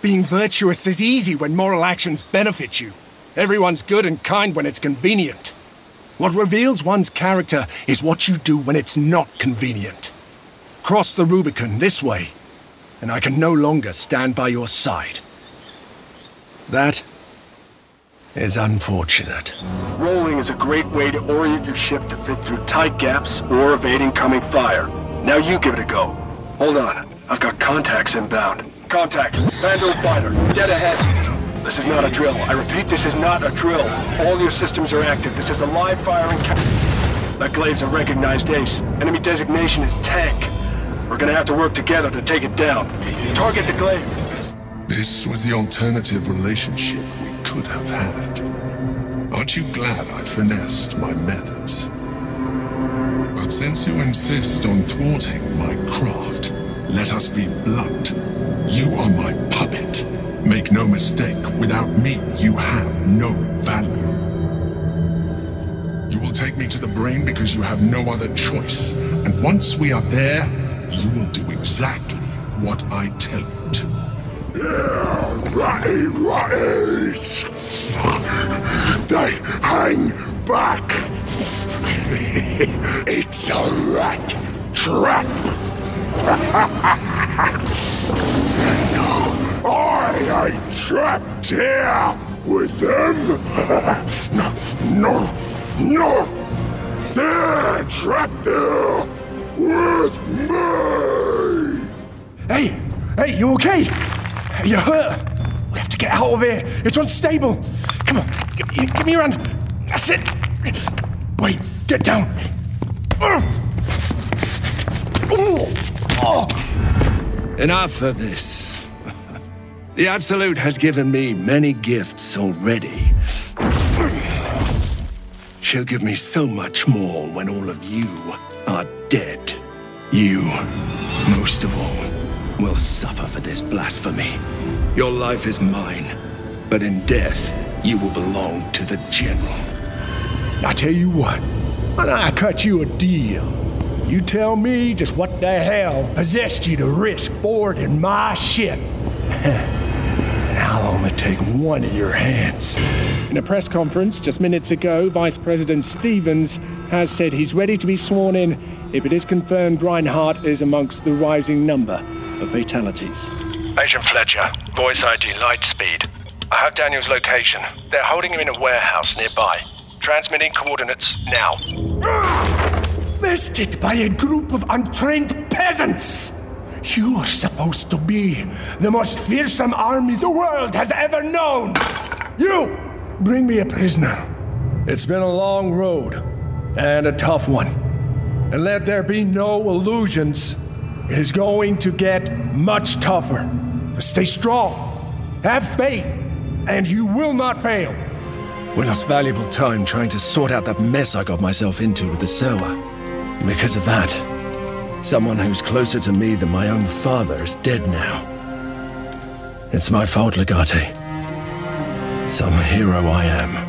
Being virtuous is easy when moral actions benefit you. Everyone's good and kind when it's convenient. What reveals one's character is what you do when it's not convenient. Cross the Rubicon this way, and I can no longer stand by your side. That is unfortunate. Rolling is a great way to orient your ship to fit through tight gaps or evade incoming fire. Now you give it a go. Hold on, I've got contacts inbound. Contact, Vandal fighter, dead ahead. This is not a drill. I repeat, this is not a drill. All your systems are active. This is a live firing That Glade's a recognized ace. Enemy designation is tank. We're gonna have to work together to take it down. Target the Glade. This was the alternative relationship we could have had. Aren't you glad I finessed my methods? But since you insist on thwarting my craft, let us be blunt. You are my puppet. Make no mistake, without me, you have no value. You will take me to the brain because you have no other choice. And once we are there, you will do exactly what I tell you to. Ratty. They hang back. It's a rat trap. I ain't trapped here with them. No. They're trapped here with me. Hey, you okay? You hurt? We have to get out of here. It's unstable. Come on, give me your hand. That's it. Wait, get down. Enough of this. The Absolute has given me many gifts already. She'll give me so much more when all of you are dead. You, most of all, will suffer for this blasphemy. Your life is mine, but in death, you will belong to the General. I tell you what, when I cut you a deal, you tell me just what the hell possessed you to risk boarding my ship. I'll only take one of your hands. In a press conference just minutes ago, Vice President Stevens has said he's ready to be sworn in if it is confirmed Reinhardt is amongst the rising number of fatalities. Agent Fletcher, voice ID Lightspeed. I have Daniel's location. They're holding him in a warehouse nearby. Transmitting coordinates now. Bested by a group of untrained peasants! You're supposed to be the most fearsome army the world has ever known! You! Bring me a prisoner. It's been a long road, and a tough one. And let there be no illusions. It is going to get much tougher. Stay strong. Have faith, and you will not fail. We lost valuable time trying to sort out that mess I got myself into with the Serwa. Because of that, someone who's closer to me than my own father is dead now. It's my fault, Legate. Some hero I am.